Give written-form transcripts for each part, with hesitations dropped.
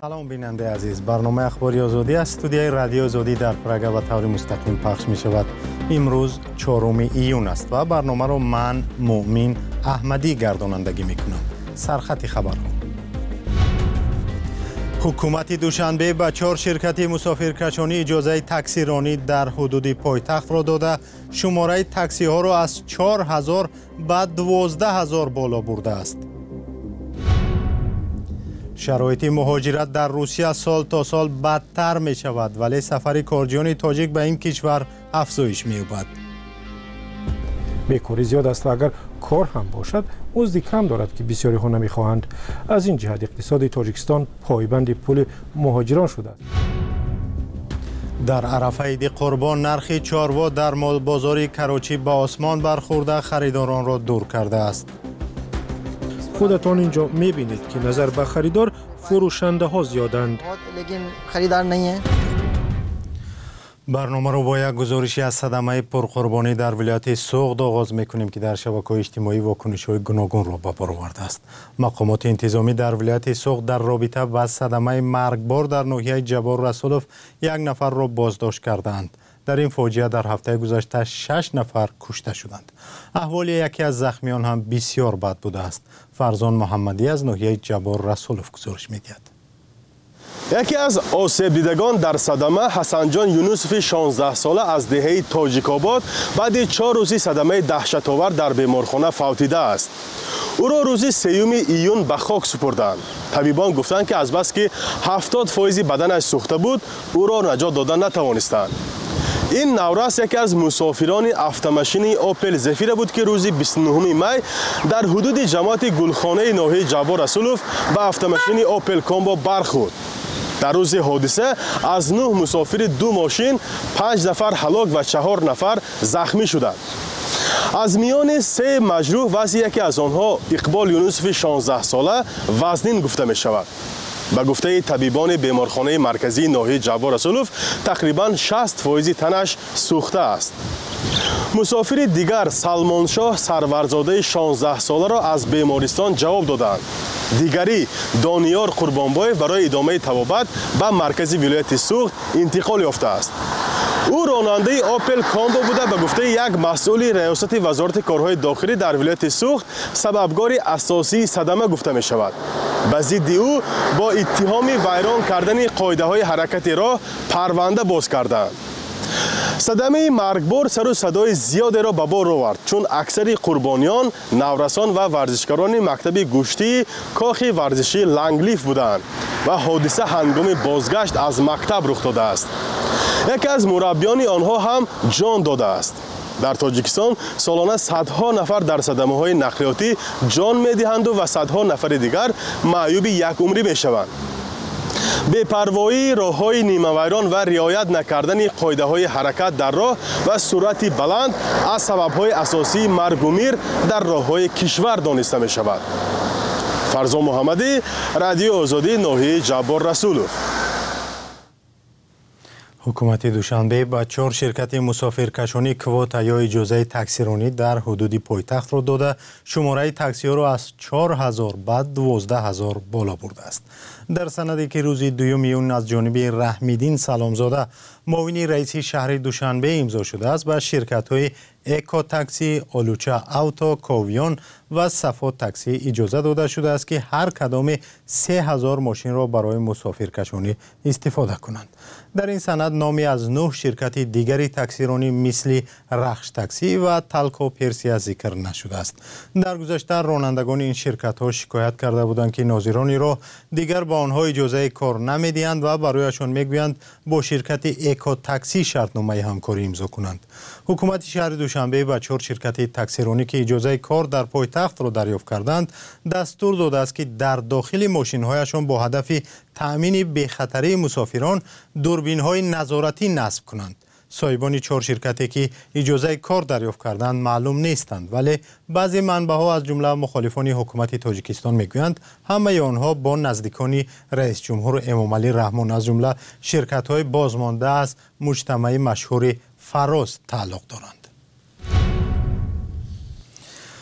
سلام بیننده عزیز، برنامه اخباری آزادی از استودیوی رادیو آزادی در پراگ و طور مستقیم پخش می شود. امروز 4 ایون است و برنامه را من مؤمن احمدی گردانندگی می کنم. سرخط خبرها: حکومت دوشنبه به 4 شرکت مسافرکشانی اجازه تاکسی رانی در حدود پایتخت را داده، شماره تاکسی ها را از 4000 به 12000 بالا برده است. شرایط مهاجرت در روسیه سال تا سال بدتر می شود، ولی سفر کارجویان تاجیک به این کشور افزایش می یابد. بیکاری زیاد است و اگر کار هم باشد مزدی کم دارد که بسیاری ها نمی خواهند. از این جهت اقتصاد تاجیکستان پایبند پول مهاجران شده است. در عرفه عید قربان نرخ چاروا در بازار کراچی به آسمان برخورده خریداران را دور کرده است. خودتان اینجا میبینید که نظر به خریدار فروشنده ها زیادند. لیکن خریدار نہیں ہے. برنامه رو با یک گزارشی از صدمه پرقربانی در ولایت سوغد آغاز میکنیم که در شبکه‌های اجتماعی واکنش‌های گوناگون را به بار آورده است. مقامات انتظامی در ولایت سوغد در رابطه با صدمه مرگبار در ناحیه جبار رسولف 1 نفر را بازداشت کردند. در این فاجعه در هفته گذشته 6 نفر کشته شدند. احوال یکی از زخمیان هم بسیار بد بوده است. فرزان محمدی از ناحیه جبار رسولف گزارش می‌دهد. یکی از آسیب دیدگان در صدمه حسن جان یونوسف 16 ساله از دهه تاجیک آباد بعد 4 روزی صدمه دهشت‌آور در بیمارخانه فوتیده است. او را روز 3 ایون به خاک سپردند. طبیبان گفتند که از بس که 70% بدنش سوخته بود او را نجات دادن نتوانستند. این نورس یکی از مسافران автомашини اوپل زفیر بود که روز 29 می در حدود جماعت گلخانه ناحیه جبار رسولف به автомашини اوپل کامبو برخورد. در روز حادثه از 9 مسافر 2 ماشین 5 نفر هلاک و 4 نفر زخمی شدند. از میان 3 مجروح وضع یکی از آنها اقبال یونوسف 16 ساله وزنین گفته می شود. به گفته طبیبان بیمارخانه مرکزی ناحیه جبار رسولف تقریباً 60% تنش سوخته است. مسافر دیگر سلمان شاه سرورزاده 16 ساله را از بیمارستان جواب دادند. دیگری دانیار قربانبایف برای ادامه طبابت به مرکزی ولایت سوغد انتقال یافته است. او راننده اوپل کامبو بوده. به گفته یک مسئول ریاست وزارت کارهای داخلی در ولایت سوغد سببکار اساسی صدمه گفته می شود. به ضد او با اتهام ویران کردن قاعده های حرکت راه پرونده باز کردند. صدمه مرگبار سر و صدای زیادی را به بار آورد، چون اکثر قربانیان نورسان و ورزشکاران مکتب گشتی کاخ ورزشی لنگلیف بودند و حادثه هنگام بازگشت از مکتب رخ داده است. یکی از مربیان آنها هم جان داده است. در تاجیکستان سالانه صدها نفر در صدمه های نقلیاتی جان می‌دهند و صدها نفر دیگر معیوب یک عمری می‌شوند. بی‌پروایی، راه‌های نیمه ویران و رعایت نکردن قاعده‌های حرکت در راه و سرعت بلند از سبب‌های اساسی مرگ و میر در راه‌های کشور دانسته می‌شود. فرزان محمدی، رادیو آزادی، ناحیه جبار رسولف. حکومت دوشنبه به 4 شرکت مسافرکشانی کواتا یا اجازه تاکسی رانی در حدود پایتخت را داده، شماره تاکسی ها را از 4000 به 12000 بالا برده است. در سندی که روز 2 ایون از جانب رحمیدین سلامزاده معاون رئیس شهر دوشنبه امضا شده است، به شرکت های اکو تاکسی، آلوچا اوتو، کاویان و صفا تاکسی اجازه داده شده است که هر کدام 3000 ماشین را برای مسافرکشانی استفاده کنند. در این سند نامی از 9 شرکت دیگری تاکسی رانی مثل رخش تاکسی و تلکو پرسیا ذکر نشده است. در گذشته رانندگان این شرکت ها شکایت کرده بودند که ناظرانی را دیگر با آنها اجازه کار نمیدهند و برایشان میگویند با شرکت اکو تاکسی شرطنامه همکاری امضا کنند. حکومت شهر دوشنبه به 4 شرکت تاکسی رانی که اجازه کار در پایتخت را دریافت کردند دستور داده است که در داخل ماشین‌هایشان با هدف تأمین بی‌خطری مسافران دوربین‌های نظارتی نصب کنند. صاحبان 4 شرکتی که اجازه کار دریافت کردند معلوم نیستند، ولی بعضی منبع‌ها از جمله مخالفان حکومت تاجیکستان میگویند همه آنها با نزدیکان رئیس جمهور امامعلی رحمان از جمله شرکت‌های بازمانده از مجتمع مشهور فراز تعلق دارند.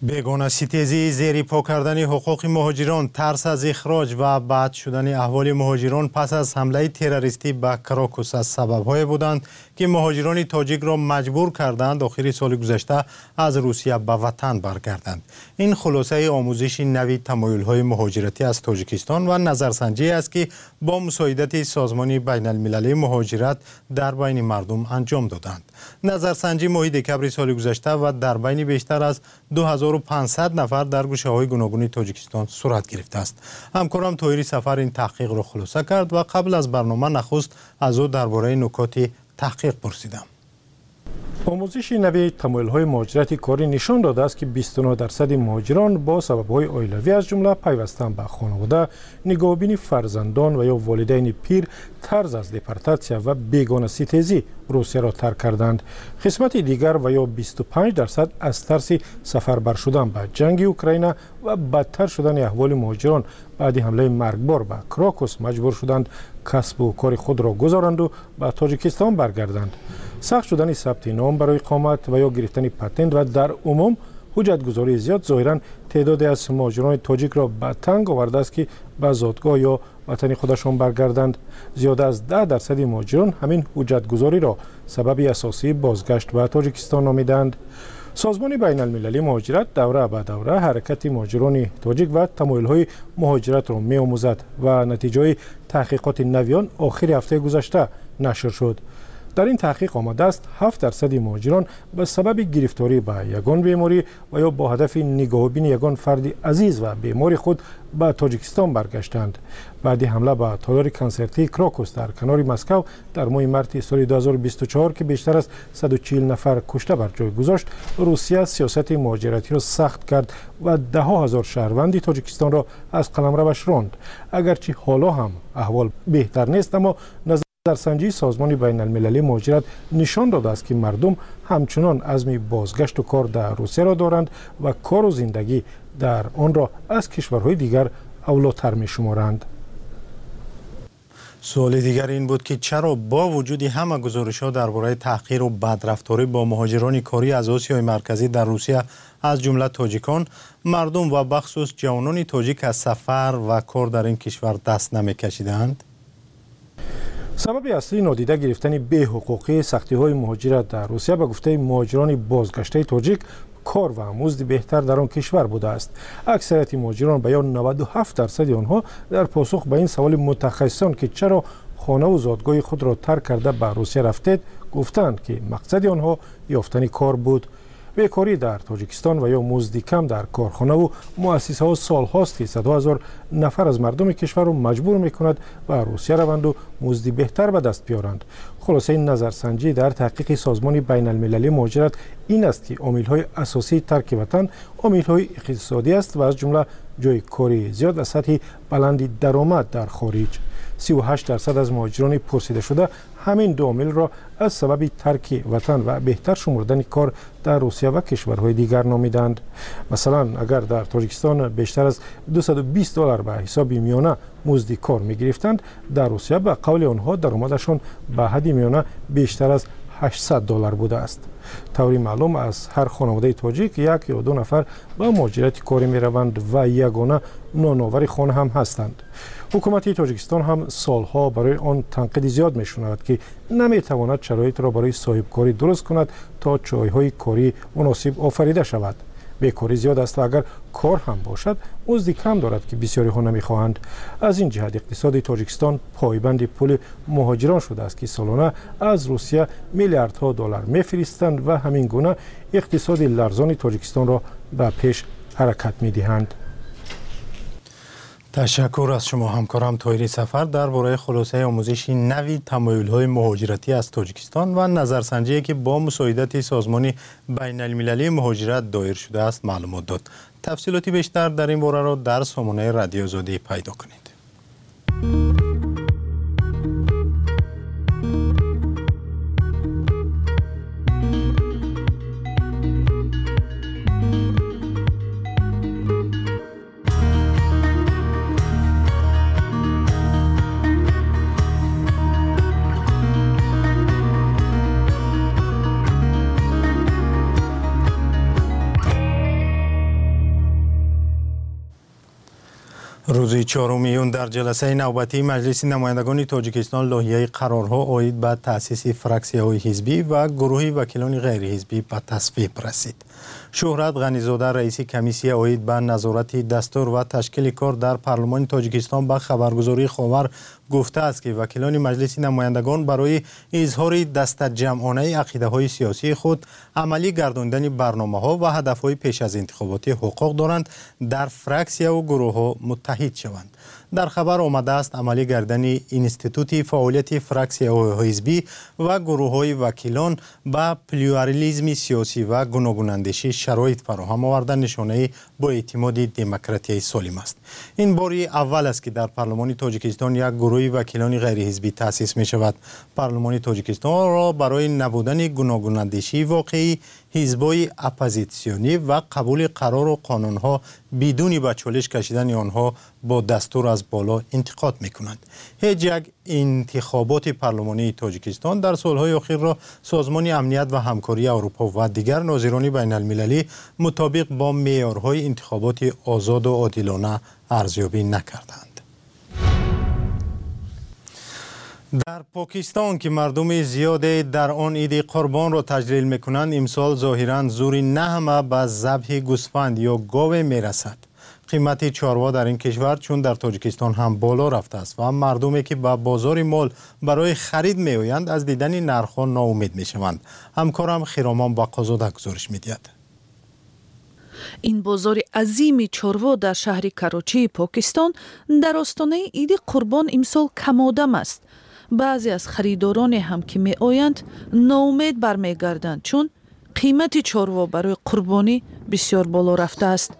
بیگانه ستیزی زیر پا کردن حقوق مهاجران، ترس از اخراج و بد شدن احوال مهاجران پس از حمله تروریستی به کراکوس از سبب‌های بودند که مهاجران تاجیک را مجبور کردند آخر سال گذشته از روسیه به وطن برگردند. این خلاصه آموزش نوی تمایل‌های مهاجرتی از تاجیکستان و نظرسنجی است که با مساعدت سازمان بین المللی مهاجرت در بین مردم انجام دادند. نظرسنجی ماه دکمبر سال گذشته و در بین بیشتر از 2500 نفر در گوشه‌های گوناگون تاجیکستان صورت گرفته است. همکارم طاهری سفر این تحقیق را خلاصه کرد و قبل از برنامه نخست از او درباره نکات تحقیق پرسیدم. آموزش نوی تمایل‌های مهاجرتی کاری نشان داده است که 29% مهاجران با سبب‌های عائلوی از جمله پیوستن به خانواده، نگاهبین فرزندان و یا والدین پیر، ترس از دپورتاسیا و بیگانه ستیزی روسیه را ترک کردند. قسمت دیگر و یا 25% از ترس سفر بر شدن به جنگ اوکراین و بدتر شدن احوال مهاجران بعد حمله مرگبار به کراکوس مجبور شدند کسب و کار خود را گذارند و به تاجیکستان برگردند. سخت شدن ثبت نام برای اقامت و یا گرفتن پتنت و در عموم حجت گذاری زیاد ظاهرا تعدادی از مهاجران تاجیک را به تنگ آورده است که به زادگاه یا وطن خودشان برگردند. زیاده از 10% مهاجران همین حجت گذاری را سبب اساسی بازگشت به تاجیکستان نامیدند. سازمان بین المللی مهاجرت دوره به دوره حرکت مهاجران تاجیک و تمایل‌های مهاجرت را می‌آموزد و نتیجه تحقیقات نویان آخر هفته گذشته نشر شد. در این تحقیق آمده است 7% مهاجران به سبب گرفتاری به یگان بیماری و یا با هدف نگاهبین یگان فرد عزیز و بیماری خود به تاجیکستان برگشتند. بعد حمله به تالار کنسرتی کراکوس در کنار مسکو در ماه مارس سال 2024 که بیشتر از 140 نفر کشته بر جای گذاشت، روسیه سیاست مهاجرتی را سخت کرد و ده ها هزار شهروند تاجیکستان را از قلمروش راند. اگرچه حالا هم احوال بهتر نیست، اما نظرسنجی سازمان بین المللی مهاجرت نشان داده است که مردم همچنان عزم بازگشت و کار در روسیه را دارند و کار و زندگی در آن را از کشورهای دیگر اولاتر می شمارند. سوال دیگر این بود که چرا با وجود همه گزارش‌ها درباره تحقیر و بدرفتاری با مهاجران کاری از آسیای مرکزی در روسیه از جمله تاجیکان، مردم و بخصوص جوانان تاجیک از سفر و کار در این کشور دست نمی‌کشیدند؟ سبب اصلی نادیده گرفتن بی‌حقوقی سختی‌های مهاجرت در روسیه به گفته مهاجران بازگشته تاجیک کار و مزد بهتر در آن کشور بوده است. اکثریت مهاجران بیان 97% آنها در پاسخ به این سوال متخصصان که چرا خانه و زادگاه خود را ترک کرده به روسیه رفتید گفتند که مقصد آنها یافتن کار بود. بیکاری در تاجیکستان و یا مزد کم در کارخانه و مؤسسه ها سال هاست که صدها هزار نفر از مردم کشور را مجبور می کند به روسیه روند و مزدی بهتر به دست بیارند. خلاصه این نظرسنجی در تحقیق سازمان بین المللی مهاجرت این است که عامل‌های اساسی ترک وطن عامل‌های اقتصادی است و از جمله جای کاری زیاد و سطح بلندی درآمد در خارج. 38% از مهاجران پرسیده شده همین دو عامل را از سبب ترک وطن و بهتر شمردن کار در روسیه و کشورهای دیگر نامیدند. مثلا اگر در تاجیکستان بیشتر از $220 به حساب میانه مزد کار می گرفتند، در روسیه به قول آنها درآمدشان به حد میانه بیشتر از $800 بوده است. طوری معلوم از هر خانواده تاجیک یک یا دو نفر به مهاجرت کاری می روند و یگانه نانآور خانه هم هستند. حکومت تاجیکستان هم سالها برای آن تنقید زیاد می شنود که نمی تواند شرایط را برای صاحب کاری درست کند تا جایهای کاری مناسب آفریده شود. بیکاری زیاد است و اگر کار هم باشد مزد کم دارد که بسیاری ها نمی خواهند. از این جهت اقتصاد تاجیکستان پایبند پول مهاجران شده است که سالانه از روسیه میلیاردها دلار میفرستند و همین گونه اقتصاد لرزان تاجیکستان را به پیش حرکت می دهند. تشکر از شما همکارم طاهری سفر درباره خلاصه آموزش نوی تمایل‌های مهاجرتی از تاجیکستان و نظرسنجی که با مساعدت سازمان بین المللی مهاجرت دایر شده است معلومات داد. تفصیلاتی بیشتر در این باره را در سامانه رادیو آزادی پیدا کنید. روز 4 میون در جلسه نوبتی مجلس نمایندگان تاجیکستان لایحه قرارها عاید به تأسیس فراکسی‌های حزبی و گروه وکیلان غیر حزبی به تصویب رسید. شهرت غنی‌زاده رئیس کمیسیون عاید به نظارت دستور و تشکیل کار در پارلمان تاجیکستان به خبرگزاری خاور گفته است که وکیلان مجلس نمایندگان برای اظهار دسته‌جمعانه عقیده‌های سیاسی خود عملی گرداندن برنامه‌ها و هدف‌های پیش از انتخاباتی حقوق دارند در فراکسیا و گروه‌ها متحد شوند. در خبر آمده است عملی گردن اینستیتوت فعالیت فراکسیاهای حزبی و گروه‌های وکیلان با پلورالیسم سیاسی و گوناگون‌اندیشی شرایط فراهم آورده نشانه با اعتماد دموکراسی سالم است. این باری اول است که در پارلمان تاجیکستان یک گروه وکیلان غیر حزبی تأسیس می شود. پارلمان تاجیکستان را برای نبودن گوناگون‌اندیشی واقعی حزب‌های اپوزیسیونی و قبول قرار و قانون‌ها بدون به چالش کشیدن آنها با دستور از بالا انتقاد می‌کنند. هیچ یک انتخابات پارلمانی تاجیکستان در سال‌های اخیر را سازمان امنیت و همکاری اروپا و دیگر ناظران بین‌المللی مطابق با معیارهای انتخابات آزاد و عادلانه ارزیابی نکردند. در پاکستان که مردم زیادی در آن عید قربان را تجلیل می‌کنند، امسال ظاهراً زوری نه همه به ذبح گوسفند یا گاو می‌رسد. قیمت چاروا در این کشور چون در تاجیکستان هم بالا رفته است و مردمی که به بازار مال برای خرید می‌آیند از دیدن نرخ‌ها ناامید می‌شوند. همکارم خیرامان باقازاده گزارش می‌دهد. این بازار عظیم چاروا در شهر کراچی پاکستان در آستانه عید قربان امسال کم‌آدم است. بعضی از خریداران هم که می آیند ناامید برمیگردند چون قیمت چاروا برای قربانی بسیار بالا رفته است.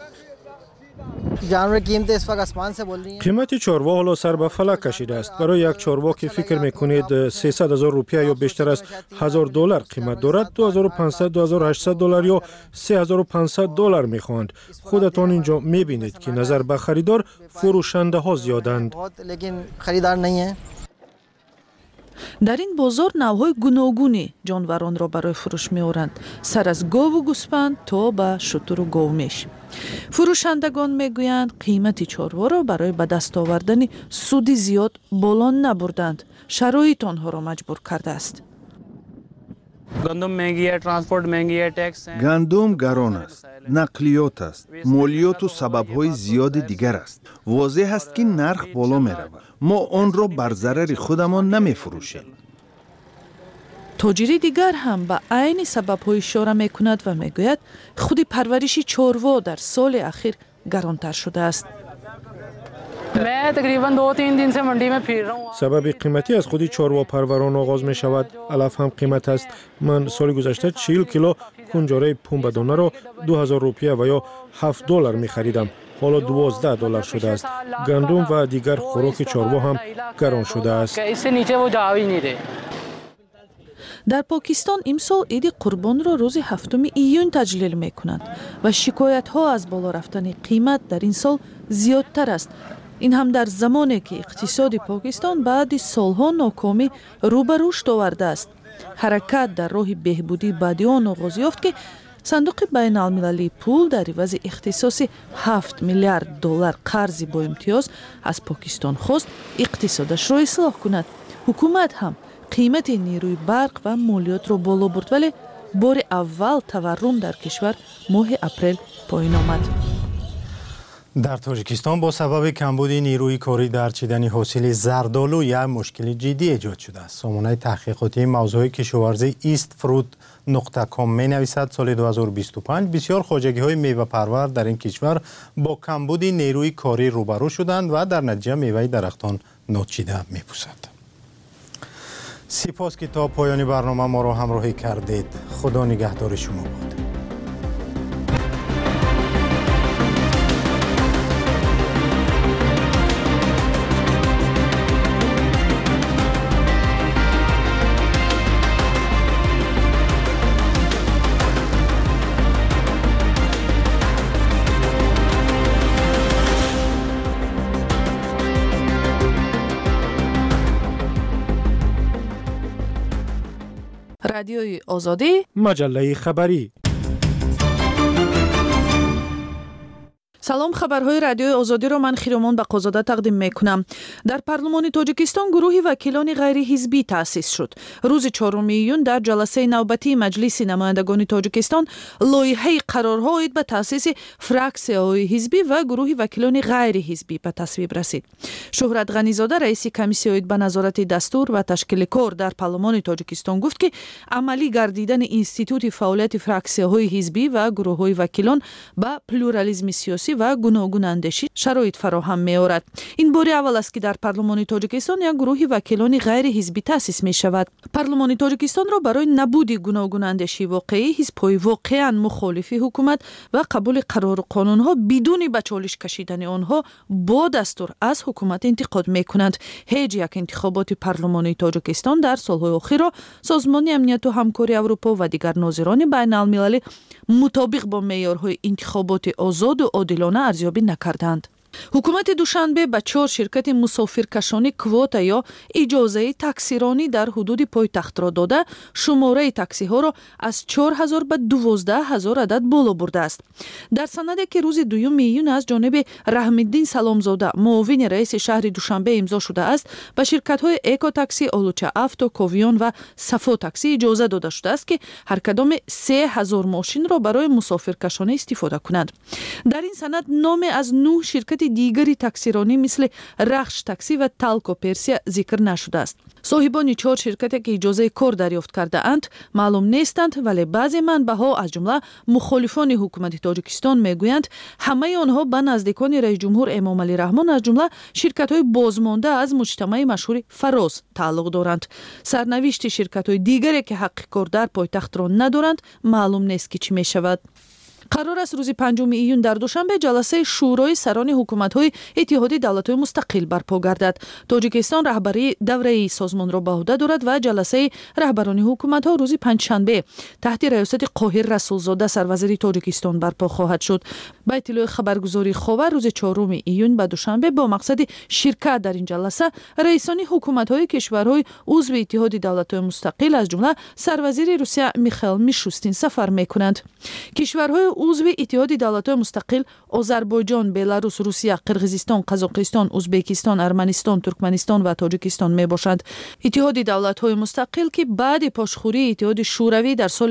قیمت چاروا حالا سر به فلک کشیده است. برای یک چاروا که فکر میکنید 300,000 روپیه یا بیشتر از $1,000 قیمت دارد، 2,500 $2,800 یا 3,500 میخواهند. خودتان اینجا میبینید که نظر به خریدار فروشنده ها زیادند. در این بازار نوهای گوناگونی جانوران را برای فروش می آورند، سر از گاو و گوسفند تا به شتر و گاومیش. فروشندگان می گویند قیمت چاروا را برای به دست آوردن سود زیاد بالا نبردند، شرایط آنها را مجبور کرده است. گندم گران است، نقلیات است، مالیات و سبب‌های زیاد دیگر است. واضح است که نرخ بالا می رود. ما آن را بر ضرر خودمان نمی فروشیم. تاجری دیگر هم به عین سبب‌های اشاره می کند و می گوید خود پرورش چاروا در سال اخیر گرانتر شده است. سبب قیمتی از خودی چاروا پروران آغاز می شود. علف هم قیمت است. من سال گذشته 40 کیلو کنجاره پنبه‌دانه را 2,000 روپیه و یا $7 می خریدم. حالا $12 شده است. گندم و دیگر خوراک چاروا هم گران شده است. در پاکستان امسال عید قربان را روز 7 ایون تجلیل می کنند و شکایت ها از بالا رفتن قیمت در این سال زیادتر است. این هم در زمانی که اقتصاد پاکستان بعد سالها ناکامی رو به رشد آورده است. حرکت در راه بهبودی بعد آن آغاز یافت که صندوق بین المللی پول در عوض اختصاص $7 میلیارد قرض با امتیاز از پاکستان خواست اقتصادش را اصلاح کند. حکومت هم قیمت نیروی برق و مالیات را بالا برد، ولی بار اول تورم در کشور ماه اپریل پایین آمد. در تاجیکستان با سبب کمبود نیروی کاری در چیدن حاصل زردآلو یک مشکل جدی ایجاد شده است. سامانه تحقیقاتی موضوع کشاورزی eastfruit.com می نویسد سال 2025 بسیار خواجگی‌های میوه پرور در این کشور با کمبود نیروی کاری روبرو شدند و در نتیجه میوه درختان ناچیده می‌پوسد. سپاس که تا پایان برنامه ما را همراهی کردید. خدا نگهدار شما باد. رادیوی آزادی، مجله خبری. салом, хабарҳои радиои озодиро ман Хиромон Бақозода тақдим мекунам. Дар парлумони Тоҷикистон гурӯҳи вакилони ғайриҳизбӣ таъсис шуд. Рӯзи 4 июн дар ҷаласаи навбатии Маҷлиси намояндагони Тоҷикистон лоиҳаи қарорҳо оид ба таъсиси фраксияҳои ҳизбӣ ва гурӯҳи вакилони ғайриҳизбӣ ба тасвиб расид. Шӯҳрат Ғанизода, раиси комиссия оид ба назорати дастур ва ташкили кор дар парлумони Тоҷикистон гуфт ки амалӣ гардидани институти фаъолияти фраксияҳои ҳизбӣ ва гурӯҳҳои вакилон ба плюрализми сиёсӣ ва гуногун андешӣ шароит фароҳам меорад. Ин бори аввал аст ки дар парлумони Тоҷикистон як гурӯҳи вакилони ғайриҳизбӣ таъсис мешавад. Парлумони Тоҷикистонро барои набуди гуногун андешии воқеӣ ҳизбҳои воқеан мухолифи ҳукумат ва қабули қарору қонунҳо бидуни ба чолиш кашидани онҳо бо дастур аз ҳукумат интиқод мекунанд. ҳеҷ як интихоботи парлумони Тоҷикистон дар солҳои охирро Созмони амнияту ҳамкории Аврупо ва дигар нозирони байналмилалӣ мутобиқ бо меъёрҳои интихоботи озоду одилона арзёбӣ накарданд. ҳукумати Душанбе ба 4 ширкати мусофиркашонӣ квота ё иҷозаи таксиронӣ дар ҳудуди пойтахтро дода, шумораи таксиҳоро аз 4000 ба 12000 адад боло бурдааст. Дар санаде ки рӯзи 2 июн аз ҷониби Раҳмиддин Саломзода, муовини раиси шаҳри Душанбе имзо шудааст, ба ширкатҳои Экотакси, Олуча Авто, Ковиён ва Сафо такси иҷоза дода шудааст ки ҳар кадоме 3000 мошинро барои мусофиркашонӣ истифода кунанд. Дар ин санад номе аз 9 ширкати дигари таксиронӣ мисли Рахш такси ва Талко Персия зикр нашудааст. соҳибони 4 ширкате ки иҷозаи кор дарёфт кардаанд маълум нестанд, вале баъзе манбаъҳо аз ҷумла мухолифони ҳукумати Тоҷикистон мегӯянд ҳамаи онҳо ба наздикони раисҷумҳур Эмомалӣ Раҳмон аз ҷумла ширкатҳои бозмонда аз муҷтамаи машҳури Фароз тааллуқ доранд. Сарнавишти ширкатҳои дигаре ки ҳаққи кор дар пойтахтро надоранд маълум нест ки чӣ мешавад. қарор аст рӯзи 5 июн дар Душанбе ҷаласаи шӯрои сарони ҳукуматҳои Иттиҳоди давлатҳои мустақил барпо гардад. Тоҷикистон раҳбарии давраии созмонро ба уҳда дорад ва ҷаласаи раҳбарони ҳукуматҳо рӯзи панҷшанбе таҳти раёсати Қоҳир Расулзода сарвазири Тоҷикистон барпо хоҳад шуд. Ба иттилои хабаргузории Ховар рӯзи 4 июн ба Душанбе бо мақсади ширкат дар ин ҷаласа раисони ҳукуматҳои кишварҳои узви Иттиҳоди давлатҳои мустақил аз ҷумла сарвазири Русия Михаил Мишустин сафар мекунанд. Кишварҳои узви Иттиҳоди давлатҳои мустақил Озарбойҷон, Беларус, Русия, Қирғизистон, Қазоқистон, Узбекистон, Арманистон, Туркманистон ва Тоҷикистон мебошанд. Иттиҳоди давлатҳои мустақил ки баъди пошхӯрии Иттиҳоди шӯравӣ дар соли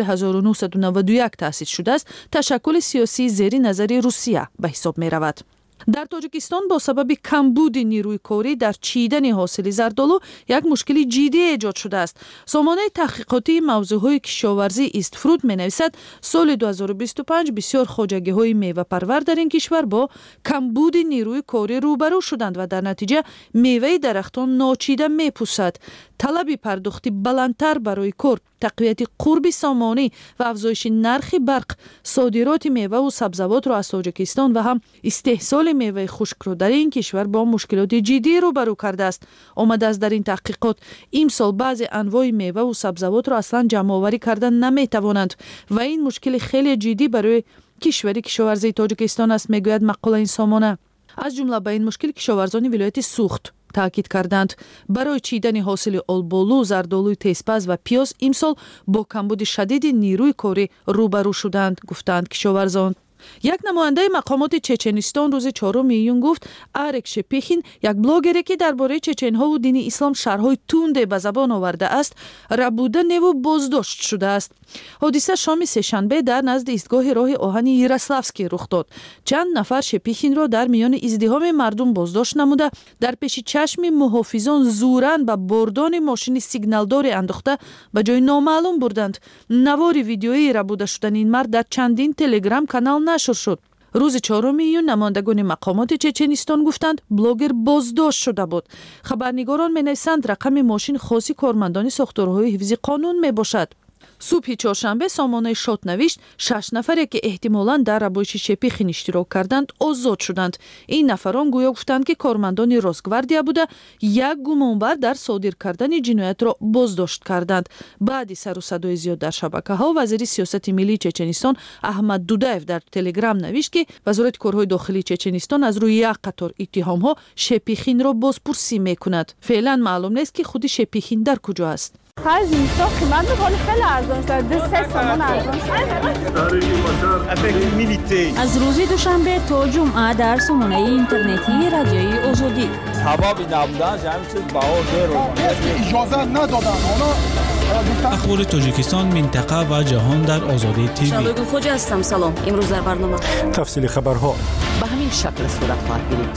1991 таъсис шудааст, ташаккули сиёсии зери назари Русия ба ҳисоб меравад. дар Тоҷикистон бо сабаби камбуди нирӯи корӣ дар чидани ҳосили зардолу як мушкили ҷиддӣ эҷод шудааст. Сомонаи таҳқиқотии мавзӯъҳои кишоварзӣ Истфруд менависад, соли 2025 бисёр хоҷагиҳои мевапарвар дар ин кишвар бо камбуди нирӯи корӣ рӯбарӯ шуданд ва дар натиҷа меваи дарахтон ночида мепусад. талаби пардохти баландтар барои кор, тақвияти қурби сомонӣ ва афзоиши нархи барқ, содироти меваву сабзавотро аз Тоҷикистон ва ҳам истеҳсоли меваи хушкро дар ин кишвар бо мушкилоти ҷиддӣ рӯбарӯ кардааст. Омадааст дар ин таҳқиқот имсол баъзе анвои меваву сабзавотро аслан ҷамъоварӣ карда наметавонанд ва ин мушкили хеле ҷиддӣ барои кишвари кишоварзии Тоҷикистон аст, мегӯяд мақолаи ин сомона. аз ҷумла ба ин мушкил кишоварзони вилояти Сухт таъкид карданд. барои чидани ҳосили олболу, зардолуи тезпаз ва пиёз имсол бо камбуди шадиди нирӯи корӣ рӯбарӯ шуданд, гуфтанд кишоварзон. як намояндаи мақомоти Чеченистон рӯзи 4 июн гуфт, Арек Шепихин, як блогере ки дар бораи чеченҳову дини ислом шарҳҳои тунде ба забон овардааст, рабуда неву боздошт шудааст. ҳодиса шоми сешанбе дар назди истгоҳи роҳи оҳани Ярославский рух дод. чанд нафар Шепихинро дар миёни издиҳоми мардум боздошт намуда, дар пеши чашми муҳофизон зуран ба бордони мошини сигналдоре андохта ба ҷои номаълум бурданд. навори видеои рабуда шудани ин мард дар чандин телеграм канал нашр шуд. рӯзи 4 июн намояндагони мақомоти Чеченистон гуфтанд, блогер боздошт шуда буд. хабарнигорон менависанд, рақами мошин хоси кормандони сохторҳои ҳифзи қонун мебошад. субҳи чоршанбе сомонаи шот навишт, 6 нафаре ки эҳтимолан дар рабоиши Шепихин иштирок карданд, озод шуданд. ин нафарон гӯё гуфтанд ки кормандони Росгвардия буда, як гумонбар дар содир кардани ҷиноятро боздошт карданд. баъди сару садои зиёд дар шабакаҳо, вазири сиёсати миллии Чеченистон Аҳмад Дудаев дар телеграм навишт ки вазорати корҳои дохилии Чеченистон аз рӯи як қатор иттиҳомҳо Шепихинро бозпурсӣ мекунад. феълан маълум нест ки худи Шепихин дар куҷо аст. خرج زمستان قیمت ولی خیلی ارزان شد. 3 سومن ارزان شد. از روز دوشنبه تا جمعه در سامانه اینترنتی رادیوی آزادی. حبابی نبودن همین چیز بهار اجازه ندادن. اخبار تاجیکستان، منطقه و جهان در آزادی تیوی. شادو خوجا هستم. سلام. امروز در برنامه تفصیل خبرها به همین شکل صورت خواهد گرفت.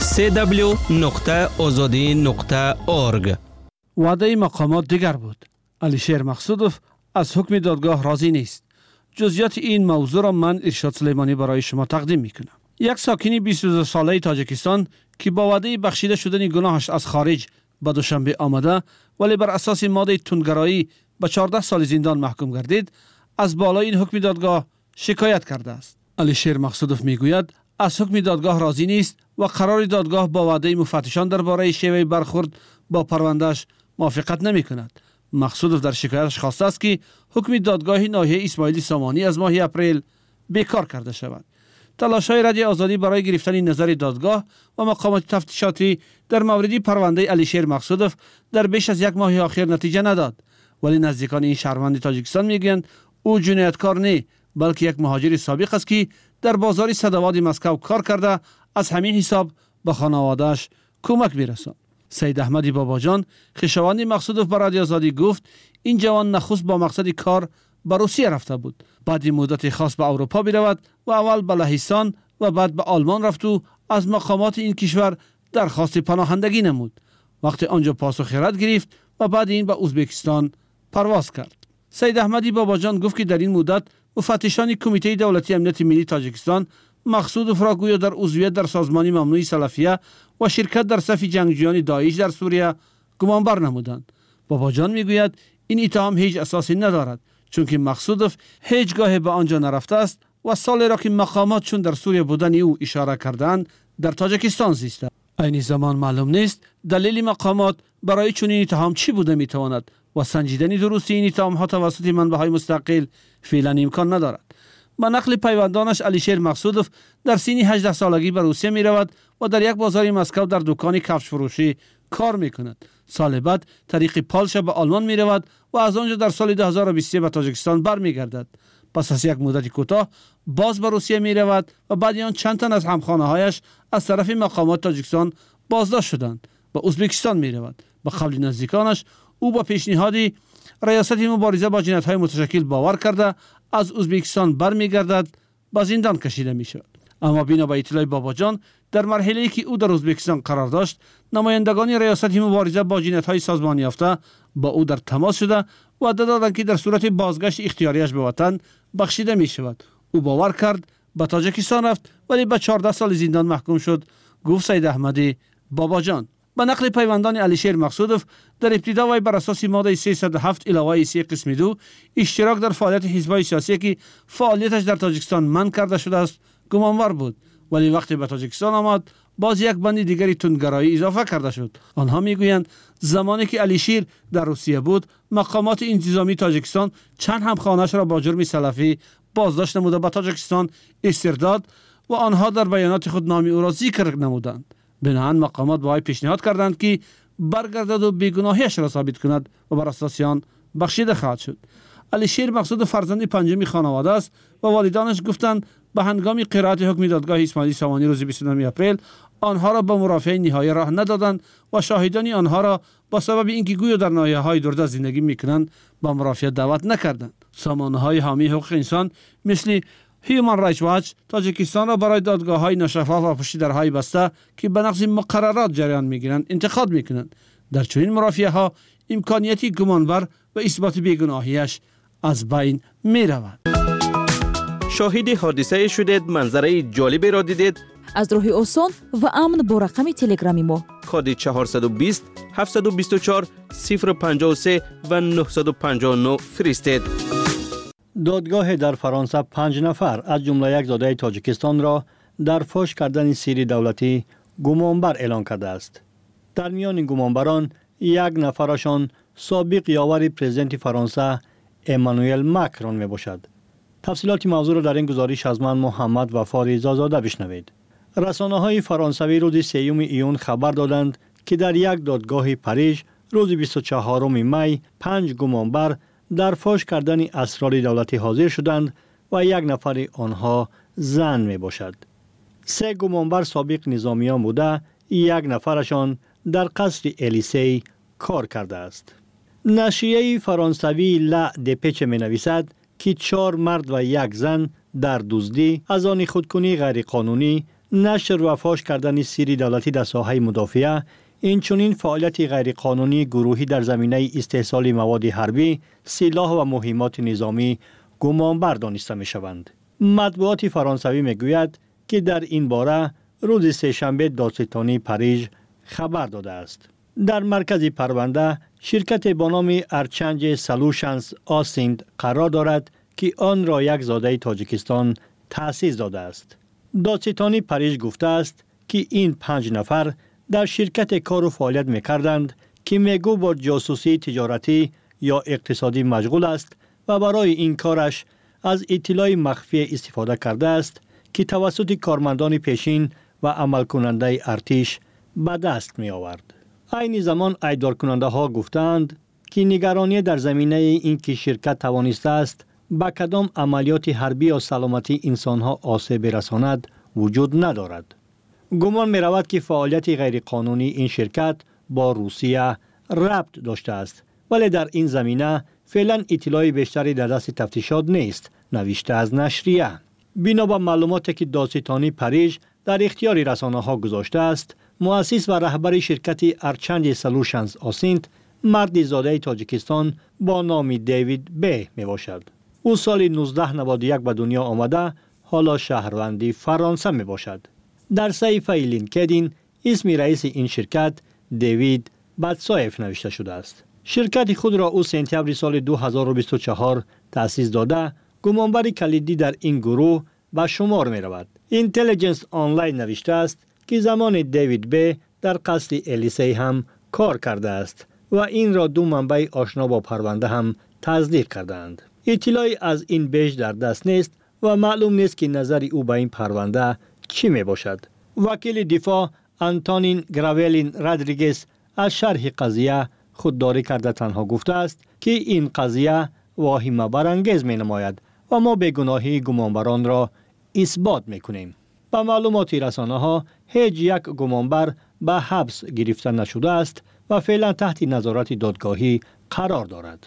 www.azadi.org. وعده مقامات دیگر بود. علیشیر مقصودوف از حکم دادگاه راضی نیست. جزئیات این موضوع را من ارشاد سلیمانی برای شما تقدیم میکنم. یک ساکنی 22 ساله تاجیکستان که با وعده بخشیده شدن گناهش از خارج به دوشنبه آمده ولی بر اساس ماده تندگرایی به 14 سال زندان محکوم گردید، از بالای این حکم دادگاه شکایت کرده است. علیشیر مقصودوف میگوید از حکم دادگاه راضی نیست و قرار دادگاه با وعده مفتشان درباره شیوه برخورد با پروندهش موافقت نمی‌کند. مقصودوف در شکایتش خواسته است که حکم دادگاه ناحیه اسماعیلی سامانی از ماه اپریل بیکار کرده شود. تلاش‌های رادیو آزادی برای گرفتن نظر دادگاه و مقامات تفتیشاتی در مورد پرونده علیشیر مقصودوف در بیش از یک ماه اخیر نتیجه نداد، ولی نزدیکان این شهروند تاجیکستان میگویند او جنایتکار نه، بلکه یک مهاجر سابق است که در بازار صدوات مسکو کار کرده از همین حساب به خانواده‌اش کمک می‌رساند. سید احمدی باباجان خویشاوند مقصودوف به رادیو آزادی گفت این جوان نخست با مقصد کار به روسیه رفته بود، بعد مدت خاص به اروپا برود و اول به لهستان و بعد به آلمان رفت و از مقامات این کشور درخواست پناهندگی نمود. وقتی آنجا پاسخ رد گرفت و بعد این به ازبکستان پرواز کرد. سید احمدی باباجان گفت که در این مدت مفتشان کمیته دولتی امنیت ملی تاجیکستان مقصودوف را گویا در عضویت در سازمان ممنوع سلفیه و شرکت در صف جنگجویان داعش در سوریه گمانبر نمودند. باباجان میگوید این اتهام هیچ اساسی ندارد، چون که مقصودوف هیچگاه به آنجا نرفته است و سالی را که مقامات چون در سوریه بودن او اشاره کردند در تاجیکستان زیسته. این زمان معلوم نیست دلیل مقامات برای چنین اتهام چی بوده میتواند و سنجیدن درستی این اتهامات توسط منبع‌های مستقل فعلا امکان ندارد. با نقل پیوندانش علیشیر مقصودوف در سن 18 سالگی به روسیه می رود و در یک بازار مسکو در دکان کفش فروشی کار می کند. سال بعد طریق پالشا به آلمان می رود و از آنجا در سال 2023 به تاجیکستان برمی گردد. پس از یک مدت کوتاه باز به روسیه می رود و بعد آن چند تن از همخانه هایش از طرف مقامات تاجیکستان بازداشت شدند. به ازبکستان می رود. به قول نزدیکانش او با پیشنهادی ریاست مبارزه با جنایت‌های متشکل باور کرده از ازبکستان برمیگردد، به زندان کشیده می شود. اما بنا به اطلاع باباجان در مرحله‌ای که او در ازبکستان قرار داشت، نمایندگان ریاست مبارزه با جنایت‌های سازمان یافته با او در تماس شده و دادند که در صورت بازگشت اختیاریش به وطن بخشیده می شود. او باور کرد، به تاجیکستان رفت ولی به 14 سال زندان محکوم شد، گفت سید احمدی باباجان. به نقل پیوندان علیشیر مقصودوف در ابتدا وی بر اساس ماده 307 علاوه 3 قسم 2 اشتراک در فعالیت حزب‌های سیاسی که فعالیتش در تاجیکستان منع کرده شده است گمانبر بود، ولی وقتی به تاجیکستان آمد باز یک بند دیگری تندگرایی اضافه کرده شد. آنها میگویند زمانی که علیشیر در روسیه بود مقامات انتظامی تاجیکستان چند همخوانه‌اش را با جرم سلفی بازداشت نموده به تاجیکستان استرداد و آنها در بیانات خود نام او را ذکر نمودند. بنابراین مقامات با وی پیشنهاد کردند که برگردد و بیگناهیش را ثابت کند و بر اساس آن بخشیده خواهد شد. علیشیر مقصود فرزند پنجمی خانواده است و والدانش گفتند به هنگام قرائت حکم دادگاه اسماعیلی سامانی روز 29 اپریل آنها را به مرافعه نهایی راه ندادند و شاهدان آنها را با سبب اینکه گویا در ناحیه‌های دوردست زندگی می‌کنند به مرافعه دعوت نکردند. سامانه‌های حامی حقوق انسان مثل هیومن رایتس واچ تاجیکستان را برای دادگاه‌های ناشفاف و پشت درهای بسته که به نقض مقررات جریان می‌گیرند انتقاد می‌کنند. در چنین مرافعه‌ها امکانیتی گمانبر و اثبات بیگناهیش از بین می‌رود. شاهد حادثه شدید، منظره جالبی را دیدید؟ از راه آسان و امن با رقم تلگرامی ما کد 420 724 053 و 959 فرستید. دادگاه در فرانسه 5 نفر از جمله یک زاده تاجیکستان را در فاش کردن سری دولتی گمانبر اعلام کرده است. در میان گمانبران یک نفرشان سابق یاور پرزیدنت فرانسه امانوئل ماکرون می باشد. تفصیلات موضوع را در این گزارش از من محمد وفا رضازاده بشنوید. رسانه‌های فرانسوی روز 3 ایون خبر دادند که در یک دادگاه پاریس روز 24 می 5 گمانبر در فاش کردن اسرار دولتی حاضر شدند و یک نفر آنها زن می باشد. 3 گمانبر سابق نظامیان بوده، یک نفرشان در قصر الیسی کار کرده است. نشریه فرانسوی لا دپچ می نویسد که 4 مرد و 1 زن در دزدی، از آن خودکنی غیرقانونی، نشر و فاش کردن سری دولتی در ساحه مدافعه، اینچنین فعالیت غیرقانونی گروهی در زمینه استحصال مواد حربی، سلاح و مهمات نظامی گمانبر دانسته می شوند. مطبوعات فرانسوی می گوید که در این باره روز سه‌شنبه دادستانی پاریژ خبر داده است. در مرکز پرونده شرکت با نام ارچنج سلوشنز آسینت قرار دارد که آن را یک زاده تاجیکستان تأسیس داده است. دادستانی پاریژ گفته است که این 5 نفر در شرکت کار و فعالیت می‌کردند که میگو با جاسوسی تجارتی یا اقتصادی مشغول است و برای این کارش از اطلاع مخفی استفاده کرده است که توسط کارمندان پیشین و عمل کننده ارتش به دست می آورد. عین زمان ایدار کننده ها گفتند که نگرانی در زمینه این که شرکت توانسته است با کدام عملیات حربی یا سلامتی انسانها آسیب برساند وجود ندارد. گمان می رود که فعالیت غیرقانونی این شرکت با روسیه ربط داشته است، ولی در این زمینه فعلا اطلاع بیشتری در دست تفتیشات نیست، نوشته از نشریه. بنا به معلوماتی که دادستانی پاریژ در اختیار رسانه‌ها گذاشته است، مؤسس و رهبر شرکت ارچنج سلوشنز آسینت مرد زاده تاجیکستان با نام دیوید بی می باشد. او سال 1991 به دنیا آمده، حالا شهروند فرانسه می باشد. در صفحه لینکدین اسم رئیس این شرکت دیوید باتسایف نوشته شده است. شرکت خود را او سپتامبر سال 2024 تأسیس داده، گمانبر کلیدی در این گروه به شمار می رود. اینتلیجنس آنلاین نوشته است که زمان دیوید بی در قصر الیسی هم کار کرده است و این را 2 منبع آشنا با پرونده هم تصدیق کردند. اطلاعی از این بیش در دست نیست و معلوم نیست که نظر او به این پرونده چی می باشد. وکیل دفاع آنتونین گراولین رادریگز از شرح قضیه خودداری کرده تنها گفته است که این قضیه واهمه برانگیز می نماید و ما بیگناهی گمانبران را اثبات می کنیم. با معلومات رسانه ها هیچ یک گمانبر به حبس گرفته نشده است و فعلا تحت نظارت دادگاهی قرار دارد.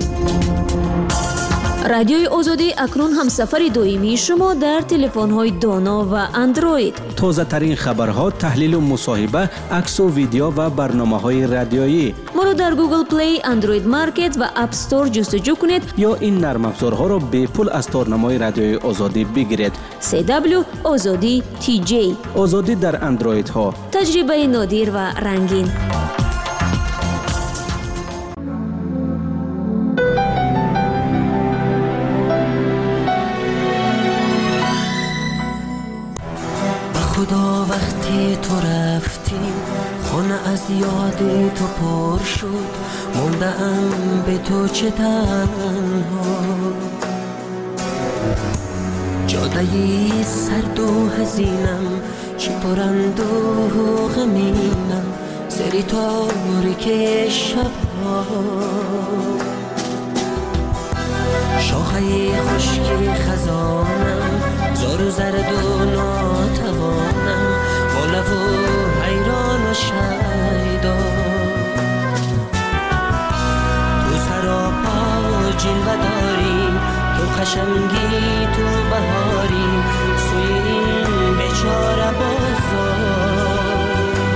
رادیوی آزادی اکنون هم سفر دویمی شما در تلفن‌های دانا و اندروید. تازه ترین خبرها، تحلیل و مصاحبه، عکس و ویدیو و برنامه‌های رادیویی. ما رو در گوگل پلی، اندروید مارکت و اپ استور جستجو کنید یا این نرم افزارها را به پول از تارنمای رادیوی آزادی بگیرید. CW آزادی TJ. آزادی در اندروید ها. تجربه نادر و رنگین. خدا وقتی تو رفتی خانه از یاد تو پر شد، موندم به تو چه تنها، جادهی سرد و حزینم چه پرند و غمینم، سری تاریک شبها، شاخه خشک خزانم زار و زرد و ناتوانم، با لب و حیران و شیدا، تو سراپا جلوه داری، تو خشمگی تو بهاری، سوی این بیچاره بازار،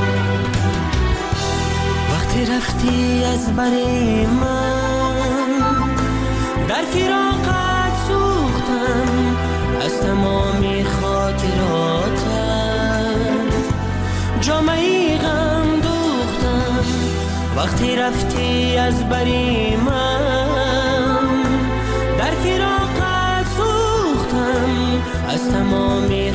وقتی رفتی از بر من در فراقت سوختم، از تمامی خاطراتت جامعی غم دوختم، وقتی رفتی از بری من در فراقت سوختم، از تمامی